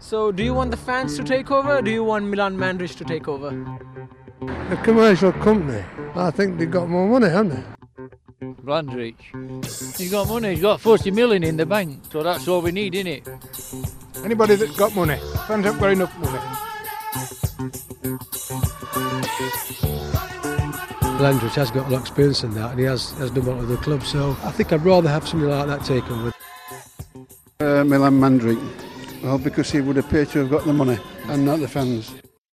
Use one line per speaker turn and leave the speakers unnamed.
So do you want the fans to take over, or do you want Milan Mandaric to take over?
The commercial company, I think they've got more money, haven't they?
Mandaric. He's got money, he's got 40 million in the bank, so that's all we need, innit?
Anybody that's got money. Fans haven't got enough money.
Landrich has got a lot of experience in that, and he has done well at the club, so I think I'd rather have something like that taken with.
Milan Mandaric. Well, because he would appear to have got the money and not the fans.